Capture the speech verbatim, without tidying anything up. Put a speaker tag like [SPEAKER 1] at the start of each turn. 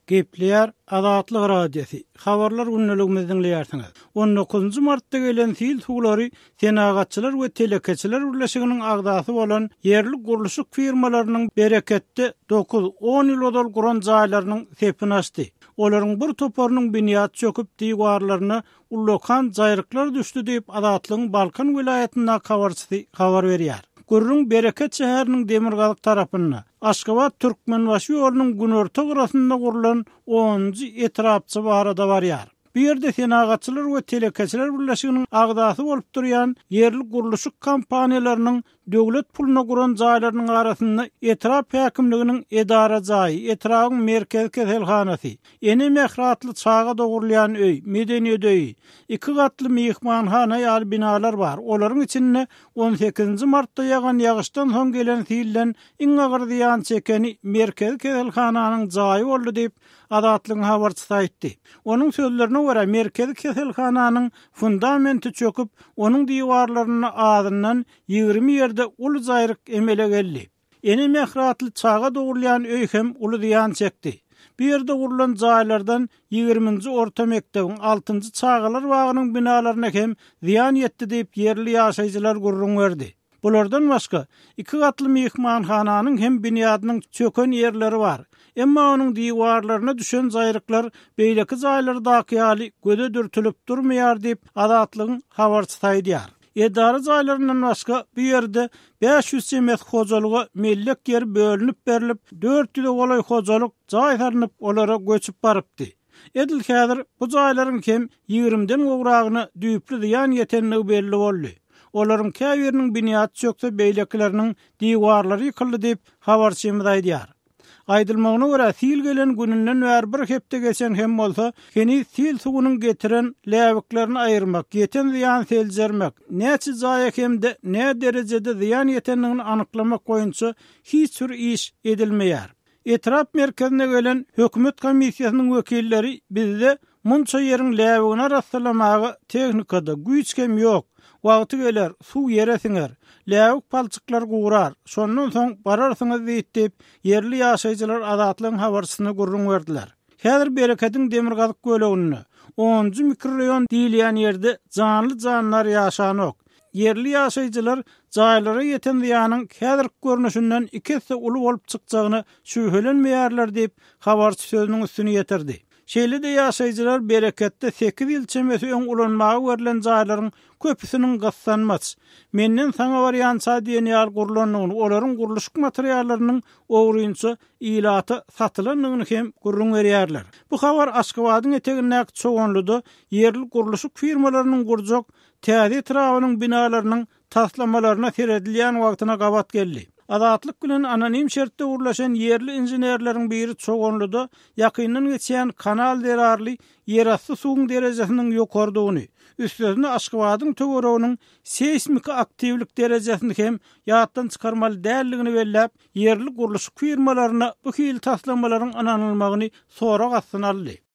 [SPEAKER 1] Gepleýär Azatlyk radiosi. Habarlar günneligimizden dinleýärsiňiz. on dokuzunçy martda gelen sil suwlary senagatçylar we telekeçiler birleşiginiň agdasy bolan yerli gurulşyk firmalarynyň bereketde dokuz on ýyl odal guran jaýlarynyň sepini açdy. Olaryň bir toparynyň biniýat çöküp diýwarlaryna ullokan jaýryklar düşdi diýip Azatlygyň Balkan vilayatynda habarçysy habar berýär. Gurrun Bereket şäheriniň Demirgazyk tarapynda Aşgabat Türkmenbaşy ýolunyň günorta gyrasynda gurulan onunçy etrapçy barada barýar. Bu ýerde senagatçylar we telekeçiler birleşiginiň agdasy bolup durýan yerli gurulşyk kampaniýalarynyň döwlet puluna guran jaýlarynyň arasynda etrap häkimliginiň edara jaýy, etragyň merkez keselhanasy, eni mehratly çaga dogurlayan öý, medeniýet öýi, iki gatly mehmanhana ýaly binalar bar. Olaryň içinde on sekizinçi martda ýagan ýagyşdan soň gelen silden iň agyr ziýan çekeni merkez keselhananyň jaýy boldy diýip Azatlygyň habarçysy aýtdy. Onuň sözlerine görä merkez keselhananyň fundamenti çöküp, onuň diýwarlaryny azyndan ýygrimi ýerde ulu jaýryk emele geldi. Eni mehratly çaga dogurlayan öý hem ulu ziýan çekdi. Bu ýerde gurulan jaýlardan ýygrimiňji orta mekdebiň altynjy çagalar bagynyň binalaryna hem ziýan ýetdi diýip yerli ýaşaýjylar gurrun berdi. Bulardan başga iki gatly mehmanhananyň hem biniýadynyň çöken ýerleri bar. Emma onuň diýwarlaryna düşen jaýryklar beýleki jaýlardaky ýaly göze dürtülip durmaýar diýip Azatlygyň habarçysy aýdýar. Edara jaýlaryndan başga bu ýerde beş ýüz çemet hojalygy mellek ýer bölünip berilip dört ýüz golay hojalyk jaýlanyp olara göçüp barypdy. Edil häzir bu jaýlaryň hem ýygriminden gowragyny düýpli ziýan ýetenligi belli boldy. Olaryň käbiriniň biniýaty çökse beýlekleriniň diýwarlary ýykyldy diýip habarçymyz aýdýar. Aýdylmagyna görä sil gelen gününden bäri bir hepde geçen hem bolsa, heni sil suwunyň getiren läwiklerini aýyrmak, ýeten ziýan seljermek, näçe jaýa hemde nä derejede ziýan ýetenligini anyklamak boýunça hiç bir iş edilmeýär. Etrap merkezine gelen hökümet komissiýasynyň wekilleri bizde munça ýeriň läwigine rastlamagy tehnikada güýç hem ýok. Wagty geler, suw ýere siňer, läwik palçyklar gurar. Şondan soň bararsyňyz diýip yerli ýaşaýjylar Azatlygyň habarçysyna gurrun berdiler. Häzir Bereketiň Demirgazyk göleginde onunçy mikroraýon diýilýän ýerde janly janlar ýaşanok. Yerli ýaşaýjylar jaýlara ýeten ziýanyň häzir görnüşinden iki hisse uly bolup çykjagyny şüphelenmeýärler diýip habarçy sözüniň üstüne ýetirdi. Şeýle-de ýaşaýjylar Bereketde sekiz ýyl çemesi öň ulanmagy verilen jaýlaryň köpüsiniň gassanmaz. Menden saňa variansa diýen ýar gurulanyny, olaryň gurulşyk materiallarynyň owrunça ilaty satylanyny hem gurrun berýärler. Bu habar Aşgabatyň etegindäki çoğunluda yerli gurulşyk firmalarynyň gurjak täze etrawynyň binalarynyň taslamalaryna seredilýän wagtyna gabat geldi. Azatlyk bilen anonim şertde urlaşan yerli injenerleriň biri çoğunluda ýakyndan geçen kanal derarly ýerasty suwuň derejesiniň ýokardygyny, üstüne Aşgabatyň töweregiň seismik aktivlik derejesini hem ýatdan çykarmaly dälligini belläp, yerli gurulşyk firmalaryna bu hil taslamalaryň ananylmagyny sorak atsynaly.